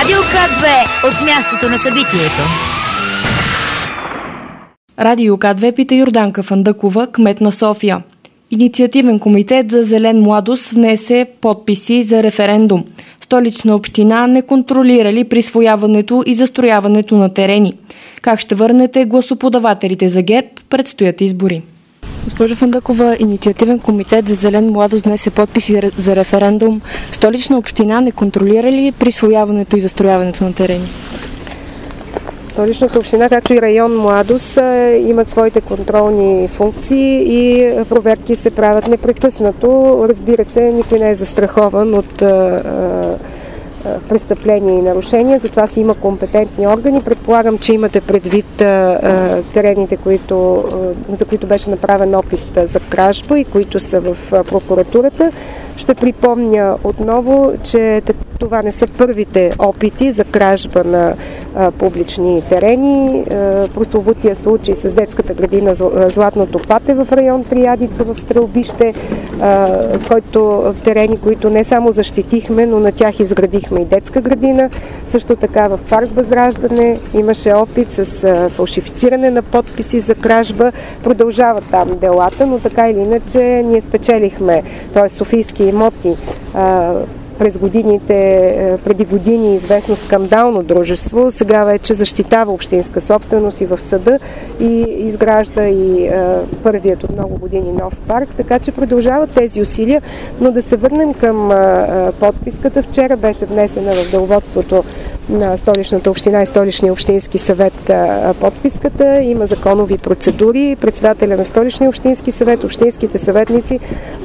Радио К2 от мястото на събитието. Радио К2 пита Йорданка Фандъкова, кмет на София. Инициативен комитет за зелен младост внесе подписи за референдум. Столична община не контролира ли присвояването и застрояването на терени. Как ще върнете гласоподавателите за ГЕРБ? Предстоят избори. Госпожа Фандъкова, инициативен комитет за зелен младост внесе подписи за референдум. Столична община не контролира ли присвояването и застрояването на терени? Столичната община, както и район Младост, имат своите контролни функции и проверки се правят непрекъснато. Разбира се, никой не е застрахован от престъпления и нарушения, затова си има компетентни органи. Предполагам, че имате предвид терените, за които беше направен опит за кражба и които са в прокуратурата. Ще припомня отново, че това не са първите опити за кражба на публични терени. Прословутия случай с детската градина Златното пате в район Триадица в Стрелбище, терени, които не само защитихме, но на тях изградихме и детска градина. Също така в парк Възраждане имаше опит с фалшифициране на подписи за кражба. Продължават там делата, но така или иначе ние спечелихме, т.е. софийски имоти през годините, преди години известно скандално дружество, сега вече защитава общинска собственост и в съда и изгражда и първият от много години нов парк, така че продължават тези усилия, но да се върнем към подписката. Вчера беше внесена в деловодството на Столичната община и Столичния общински съвет подписката. Има законови процедури. Председателя на Столичния общински съвет, общинските съветници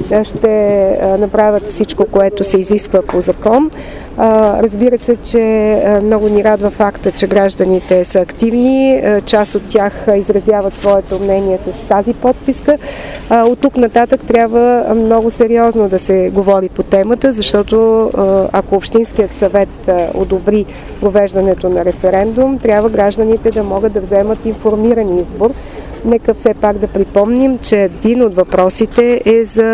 ще направят всичко, което се изисква по закон. Разбира се, че много ни радва факта, че гражданите са активни. Част от тях изразяват своето мнение с тази подписка. От тук нататък трябва много сериозно да се говори по темата, защото ако Общинският съвет одобри провеждането на референдум, трябва гражданите да могат да вземат информиран избор. Нека все пак да припомним, че един от въпросите е за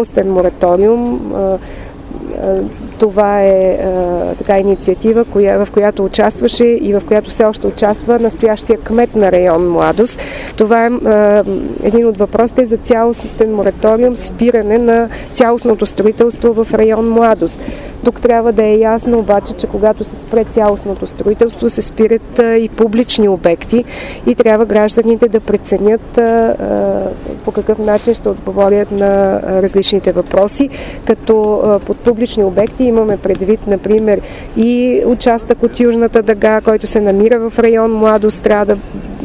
цялостен мораториум. Това е инициатива, в която участваше и в която все още участва настоящия кмет на район Младост. Това е един от въпросите за цялостен мораториум, спиране на цялостното строителство в район Младост. Тук трябва да е ясно обаче, че когато се спре цялостното строителство, се спират и публични обекти и трябва гражданите да преценят по какъв начин ще отговорят на различните въпроси, като под публични обекти имаме предвид, например, и участък от Южната дъга, който се намира в район Младост, трябва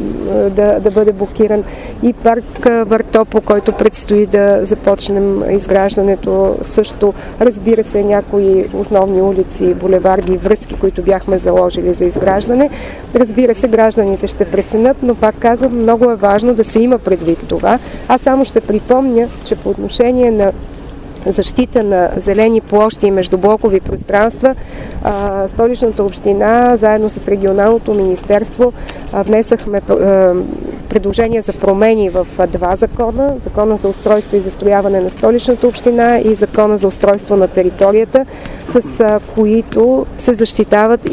да бъде блокиран, и парк Въртопо, който предстои да започнем изграждането също. Разбира се, някои основни улици, булеварди, връзки, които бяхме заложили за изграждане. Разбира се, гражданите ще преценят, но пак казвам, много е важно да се има предвид това. Аз само ще припомня, че по отношение на защита на зелени площи и междублокови пространства, Столичната община заедно с регионалното министерство внесахме предложения за промени в два закона. Закона за устройство и застрояване на Столичната община и Закона за устройство на територията, с които се защитават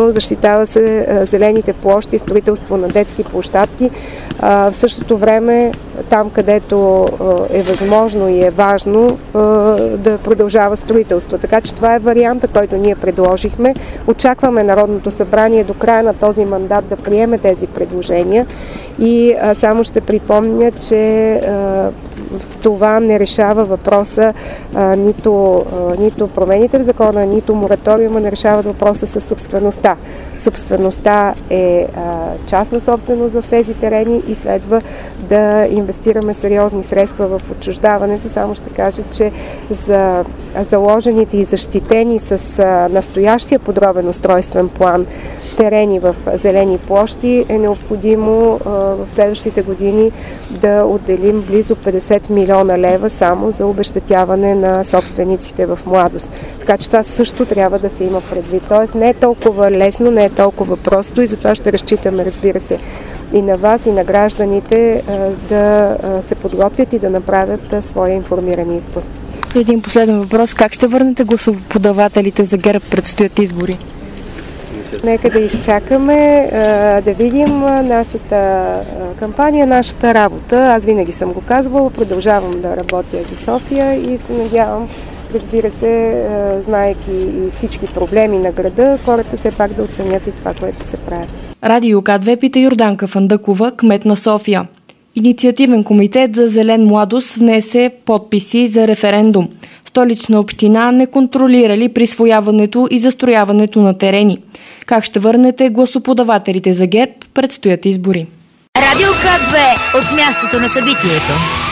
се зелените площи, строителство на детски площадки. В същото време, там където е възможно и е важно, да продължава строителство. Така че това е варианта, който ние предложихме. Очакваме Народното събрание до края на този мандат да приеме тези предложения и само ще припомня, че това не решава въпроса, нито промените в закона, нито мораториума не решават въпроса със собствеността. Собствеността е частна собственост в тези терени и следва да инвестираме сериозни средства в отчуждаването. Само ще кажа, че за заложените и защитени с настоящия подробен устройствен план терени в зелени площи е необходимо в следващите години да отделим близо 50 милиона лева само за обезщетяване на собствениците в Младост. Така че това също трябва да се има предвид. Тоест не е толкова лесно, не е толкова просто и затова ще разчитаме, разбира се, и на вас, и на гражданите да се подготвят и да направят своя информиран избор. Един последен въпрос. Как ще върнете гласоподавателите за ГЕРБ? Предстоят избори? Нека да изчакаме, да видим нашата кампания, нашата работа. Аз винаги съм го казвала, продължавам да работя за София и се надявам, разбира се, знаейки и всички проблеми на града, хората все пак да оценят и това, което се прави. Радио К2 пита Йорданка Фандъкова, кмет на София. Инициативен комитет за зелен младост внесе подписи за референдум. Столична община не контролира ли присвояването и застрояването на терени. Как ще върнете гласоподавателите за ГЕРБ? Предстоят избори. Радио К2 от мястото на събитието.